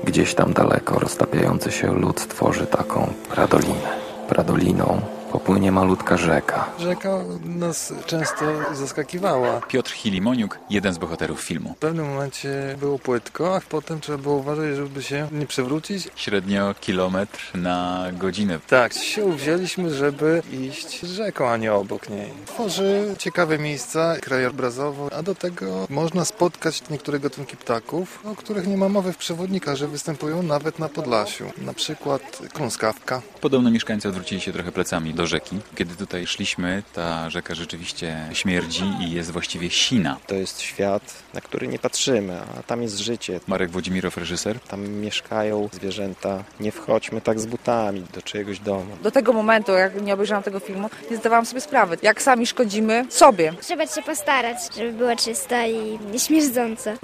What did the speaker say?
Gdzieś tam daleko roztapiający się lód tworzy taką pradolinę. Pradoliną popłynie malutka rzeka. Rzeka nas często zaskakiwała. Piotr Hilimoniuk, jeden z bohaterów filmu. W pewnym momencie było płytko, a potem trzeba było uważać, żeby się nie przewrócić. Średnio kilometr na godzinę. Tak, się uwzięliśmy, żeby iść rzeką, a nie obok niej. Tworzy ciekawe miejsca krajobrazowo, a do tego można spotkać niektóre gatunki ptaków, o których nie ma mowy w przewodnikach, że występują nawet na Podlasiu. Na przykład kluskawka. Podobno mieszkańcy odwrócili się trochę plecami do rzeki. Kiedy tutaj szliśmy, ta rzeka rzeczywiście śmierdzi i jest właściwie sina. To jest świat, na który nie patrzymy, a tam jest życie. Marek Włodzimirow, reżyser. Tam mieszkają zwierzęta. Nie wchodźmy tak z butami do czyjegoś domu. Do tego momentu, jak nie obejrzałam tego filmu, nie zdawałam sobie sprawy, jak sami szkodzimy sobie. Trzeba się postarać, żeby było czysto i nieśmierdząco.